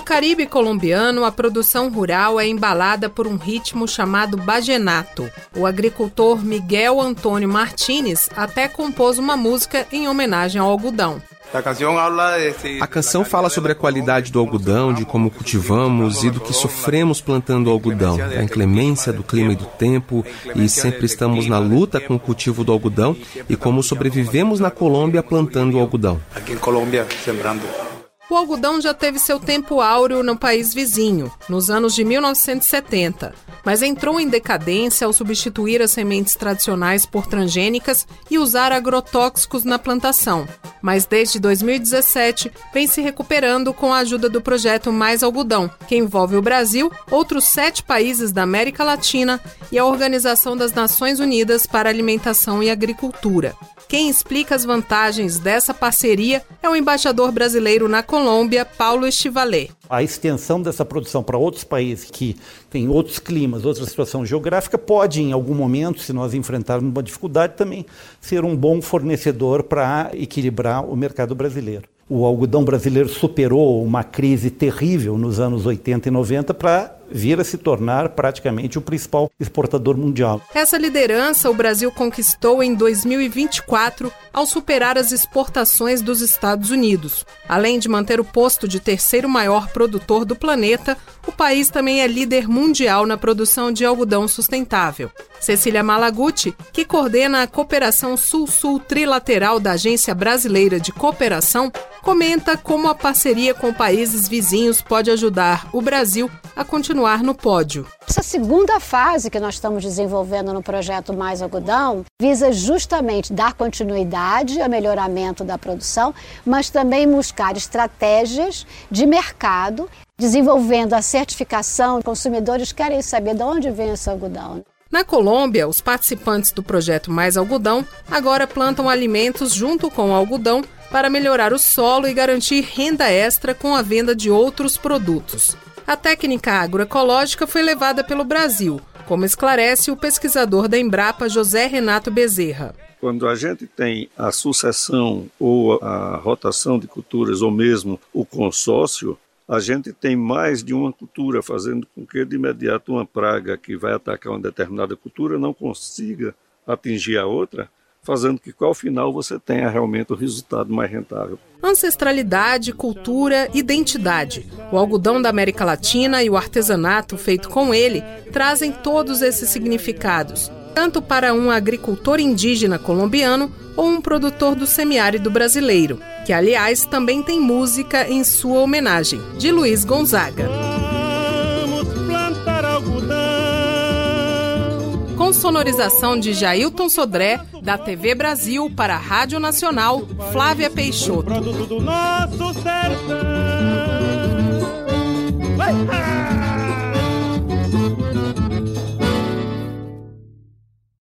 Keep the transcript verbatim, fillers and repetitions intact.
Caribe colombiano, a produção rural é embalada por um ritmo chamado bajenato. O agricultor Miguel Antônio Martínez até compôs uma música em homenagem ao algodão. A canção fala sobre a qualidade do algodão, de como cultivamos e do que sofremos plantando o algodão, da inclemência do clima e do tempo, e sempre estamos na luta com o cultivo do algodão e como sobrevivemos na Colômbia plantando o algodão. O algodão já teve seu tempo áureo no país vizinho, nos anos de mil novecentos e setenta, mas entrou em decadência ao substituir as sementes tradicionais por transgênicas e usar agrotóxicos na plantação. Mas desde dois mil e dezessete vem se recuperando com a ajuda do projeto Mais Algodão, que envolve o Brasil, outros sete países da América Latina e a Organização das Nações Unidas para Alimentação e Agricultura. Quem explica as vantagens dessa parceria é o embaixador brasileiro na Colômbia, Paulo Estivalé. A extensão dessa produção para outros países que têm outros climas, outra situação geográfica, pode, em algum momento, se nós enfrentarmos uma dificuldade, também ser um bom fornecedor para equilibrar o mercado brasileiro. O algodão brasileiro superou uma crise terrível nos anos oitenta e noventa para vir a se tornar praticamente o principal exportador mundial. Essa liderança o Brasil conquistou em dois mil e vinte e quatro ao superar as exportações dos Estados Unidos. Além de manter o posto de terceiro maior produtor do planeta, o país também é líder mundial na produção de algodão sustentável. Cecília Malaguti, que coordena a cooperação Sul-Sul trilateral da Agência Brasileira de Cooperação, comenta como a parceria com países vizinhos pode ajudar o Brasil a continuar no pódio. Essa segunda fase que nós estamos desenvolvendo no projeto Mais Algodão visa justamente dar continuidade ao melhoramento da produção, mas também buscar estratégias de mercado, desenvolvendo a certificação. Os consumidores querem saber de onde vem esse algodão. Na Colômbia, os participantes do projeto Mais Algodão agora plantam alimentos junto com o algodão para melhorar o solo e garantir renda extra com a venda de outros produtos. A técnica agroecológica foi levada pelo Brasil, como esclarece o pesquisador da Embrapa, José Renato Bezerra. Quando a gente tem a sucessão ou a rotação de culturas ou mesmo o consórcio, a gente tem mais de uma cultura, fazendo com que de imediato uma praga que vai atacar uma determinada cultura não consiga atingir a outra, fazendo que ao final você tenha realmente o resultado mais rentável. Ancestralidade, cultura, identidade. O algodão da América Latina e o artesanato feito com ele trazem todos esses significados, tanto para um agricultor indígena colombiano ou um produtor do semiárido brasileiro, que, aliás, também tem música em sua homenagem, de Luiz Gonzaga. Vamos plantar algodão. Com sonorização de Jailton Sodré, da T V Brasil para a Rádio Nacional, Flávia Peixoto. Produto do nosso sertão.